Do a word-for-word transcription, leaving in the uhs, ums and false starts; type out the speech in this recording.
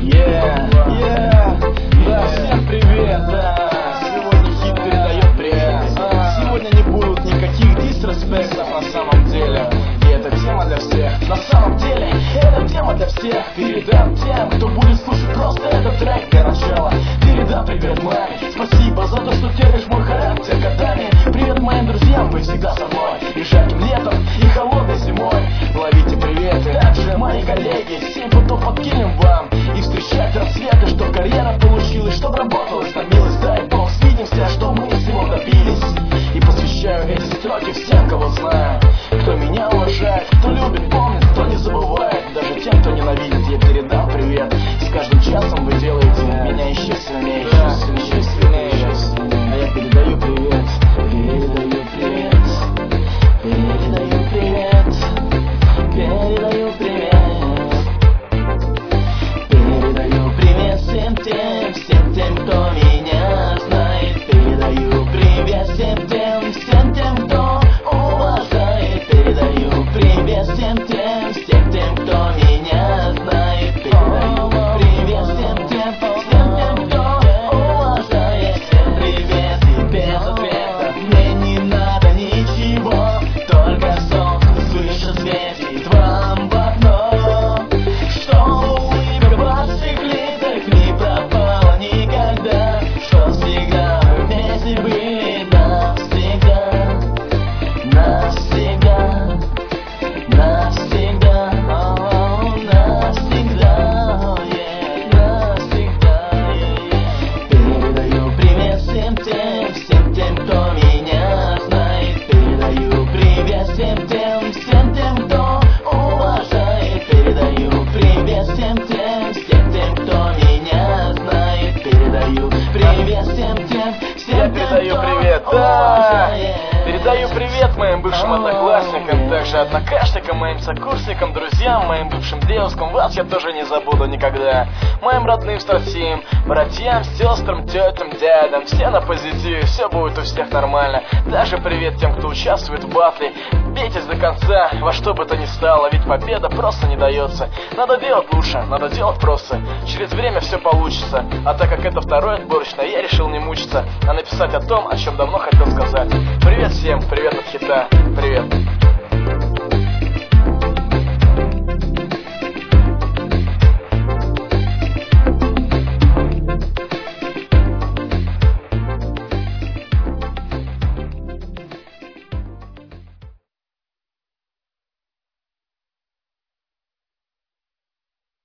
Yeah, yeah, да, всем привет, да. Сегодня хит передает привет. Сегодня не будут никаких дисреспектов на самом деле. И эта тема для всех. На самом деле, эта тема для всех. Передам тем, кто будет слушать просто этот трек для начала. Передам привет, маме. Спасибо за то, что терпишь мой характер годами. Привет моим друзьям, вы всегда со мной. И жарким летом, и холодной зимой. Ловите приветы, также мои коллеги. Семь путов подкинем вам. И встречать рассветы, чтоб карьера получилась, чтоб работала, стомилась. Дай бог, свидимся, что мы всего добились. И посвящаю эти строки всем, кого знаю. Кто меня уважает, кто любит, помнит, кто не забывает. Даже тем, кто ненавидит, я передам привет. С каждым часом вы делаете меня еще сильнее, еще сильнее, еще сильнее. А я передаю привет, передаю привет, передаю привет, передаю привет. Передаю привет всем тем, всем тем, кто меня знает. Передаю привет всем тем, всем тем, кто уважает. Передаю привет всем тем, всем тем, кто меня знает. Передаю привет всем тем, всем тем, кто уважает. Всем привет и без ответа, мне не надо ничего, только солнце свыше светит вам в окно. Что улыбка ваших лицах не пропала никогда, что всегда вы вместе были навсегда, навсегда, навсегда, о, навсегда, yeah, навсегда, yeah. Передаю привет всем тем, всем тем, кто меня знает. Передаю привет всем тем, всем тем, кто уважает. Передаю привет всем тем, всем тем, кто меня знает. Передаю привет всем тем, всем Я тем, передаю кто привет, да! уважает. Передаю привет моим бывшим одноклассникам, также однокашникам, моим сокурсникам, друзьям, моим бывшим девушкам. Вас я тоже не забуду никогда. Моим родным стратегиям, братьям, сестрам, тетям, дядям. Все на позитиве, все будет у всех нормально. Даже привет тем, кто участвует в батле. Бейтесь до конца, во что бы то ни стало, ведь победа просто не дается. Надо делать лучше, надо делать просто. Через время все получится. А так как это второе отборочное, я решил не мучиться, а написать о том, о чем давно хотел сказать. Привет всем, привет от хита, привет.